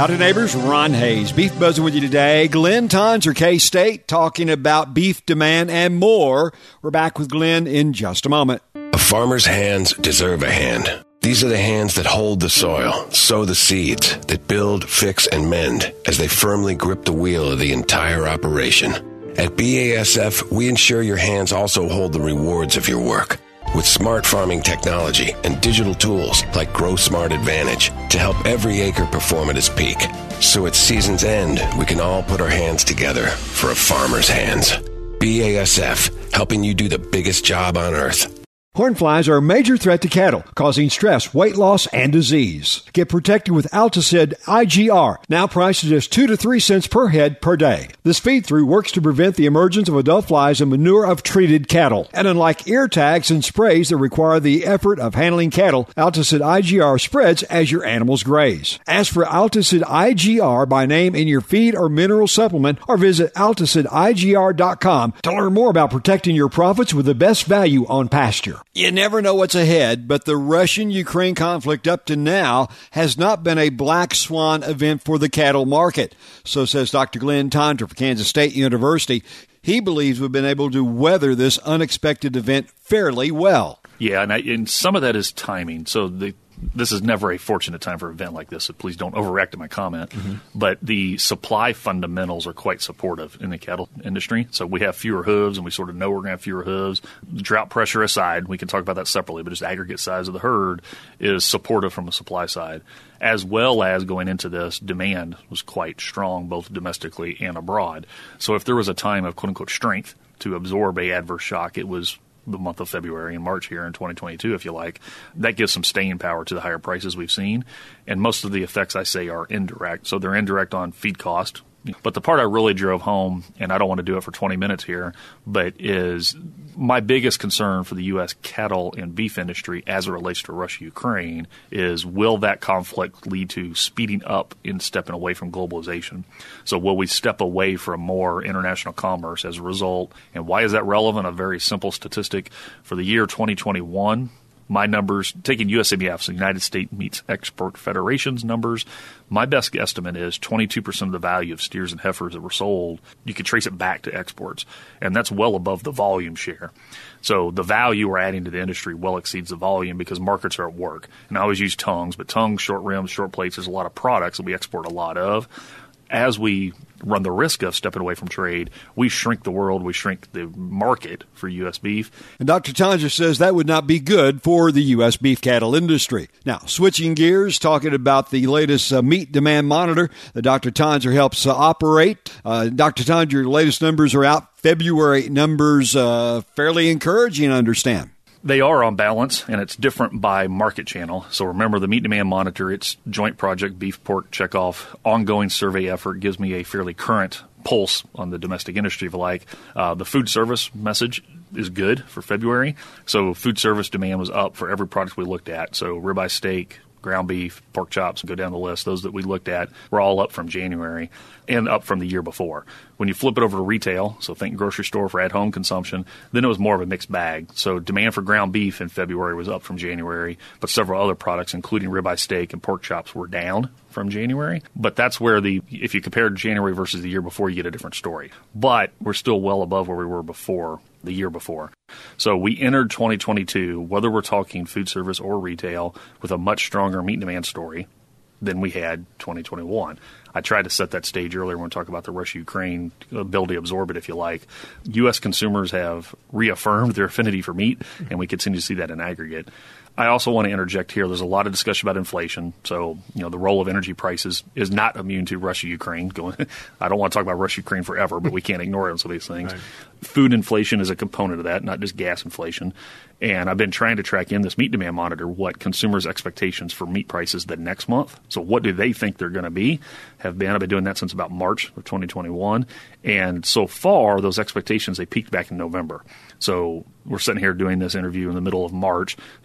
Howdy, neighbors. Ron Hayes, Beef Buzzing with you today. Glenn Tonser, K-State, talking about beef demand and more. We're back with Glenn in just a moment. A farmer's hands deserve a hand. These are the hands that hold the soil, sow the seeds, that build, fix, and mend as they firmly grip the wheel of the entire operation. At BASF, we ensure your hands also hold the rewards of your work. With smart farming technology and digital tools like Grow Smart Advantage to help every acre perform at its peak. So at season's end, we can all put our hands together for a farmer's hands. BASF, helping you do the biggest job on earth. Horn flies are a major threat to cattle, causing stress, weight loss, and disease. Get protected with Alticid IGR, now priced at just 2 to 3 cents per head per day. This feed-through works to prevent the emergence of adult flies and manure of treated cattle. And unlike ear tags and sprays that require the effort of handling cattle, Alticid IGR spreads as your animals graze. Ask for Alticid IGR by name in your feed or mineral supplement, or visit AlticidIGR.com to learn more about protecting your profits with the best value on pasture. You never know what's ahead, but the Russian-Ukraine conflict up to now has not been a black swan event for the cattle market. So says Dr. Glenn Tonser from Kansas State University. He believes we've been able to weather this unexpected event fairly well. Yeah, and some of that is timing. So this is never a fortunate time for an event like this, so please don't overreact to my comment. Mm-hmm. But the supply fundamentals are quite supportive in the cattle industry. So we have fewer hooves, and we sort of know we're going to have fewer hooves. Drought pressure aside, we can talk about that separately, but just aggregate size of the herd is supportive from the supply side. As well as going into this, demand was quite strong, both domestically and abroad. So if there was a time of quote-unquote strength to absorb a adverse shock, it was the month of February and March here in 2022, if you like. That gives some staying power to the higher prices we've seen. And most of the effects, I say, are indirect. So they're indirect on feed cost. But the part I really drove home, and I don't want to do it for 20 minutes here, but is my biggest concern for the U.S. cattle and beef industry as it relates to Russia-Ukraine is, will that conflict lead to speeding up in stepping away from globalization? So will we step away from more international commerce as a result? And why is that relevant? A very simple statistic. For the year 2021, my numbers, taking USABF, so United States Meat Export Federation's numbers, my best estimate is 22% of the value of steers and heifers that were sold, you could trace it back to exports. And that's well above the volume share. So the value we're adding to the industry well exceeds the volume because markets are at work. And I always use tongues, but tongues, short rims, short plates, there's a lot of products that we export a lot of. As we run the risk of stepping away from trade, we shrink the world, we shrink the market for U.S. beef. And Dr. Tonser says that would not be good for the U.S. beef cattle industry. Now, switching gears, talking about the latest meat demand monitor that Dr. Tonser helps operate. Dr. Tonser, your latest numbers are out. February numbers fairly encouraging, I understand. They are on balance, and it's different by market channel. So remember, the Meat Demand Monitor, it's joint project, beef, pork, checkoff, ongoing survey effort, gives me a fairly current pulse on the domestic industry, if you like. The food service message is good for February. So food service demand was up for every product we looked at. So ribeye steak, ground beef, pork chops, go down the list. Those that we looked at were all up from January and up from the year before. When you flip it over to retail, so think grocery store for at-home consumption, then it was more of a mixed bag. So demand for ground beef in February was up from January, but several other products, including ribeye steak and pork chops, were down from January. But that's where if you compare January versus the year before, you get a different story. But we're still well above where we were before, the year before. So we entered 2022, whether we're talking food service or retail, with a much stronger meat demand story than we had 2021. I tried to set that stage earlier when we talk about the Russia-Ukraine ability to absorb it, if you like. U.S. consumers have reaffirmed their affinity for meat, and we continue to see that in aggregate. I also want to interject here. There's a lot of discussion about inflation. So, the role of energy prices is not immune to Russia-Ukraine. I don't want to talk about Russia-Ukraine forever, but we can't ignore it on some of these things. Right. Food inflation is a component of that, not just gas inflation. And I've been trying to track in this meat demand monitor what consumers' expectations for meat prices the next month. So what do they think they're going to be? I've been doing that since about March of 2021. And so far, those expectations, they peaked back in November. So we're sitting here doing this interview in the middle of March, about 2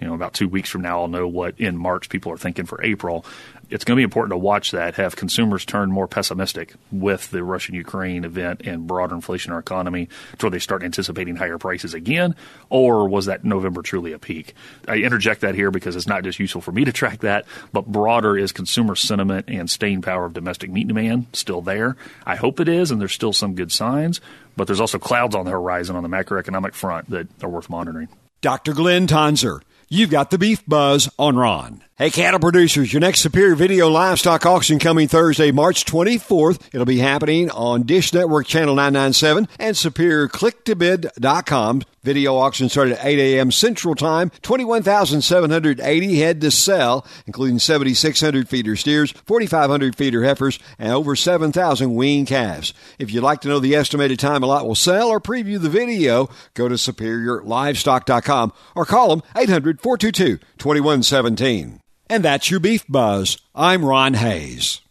2 weeks from now, I'll know what in March people are thinking for April. It's going to be important to watch that. Have consumers turn more pessimistic with the Russian-Ukraine event and broader inflation in our economy until they start anticipating higher prices again? Or was that November truly a peak? I interject that here because it's not just useful for me to track that, but broader, is consumer sentiment and staying power of domestic meat demand still there? I hope it is, and there's still some good signs, but there's also clouds on the horizon on the macroeconomic front that are worth monitoring. Dr. Glenn Tonser, you've got the Beef Buzz on Ron. Hey, cattle producers, your next Superior Video Livestock Auction coming Thursday, March 24th. It'll be happening on Dish Network Channel 997 and SuperiorClickToBid.com. Video auction started at 8 a.m. Central Time. 21,780 head to sell, including 7,600 feeder steers, 4,500 feeder heifers, and over 7,000 weaned calves. If you'd like to know the estimated time a lot will sell or preview the video, go to SuperiorLivestock.com or call them 800-422-2117. And that's your Beef Buzz. I'm Ron Hayes.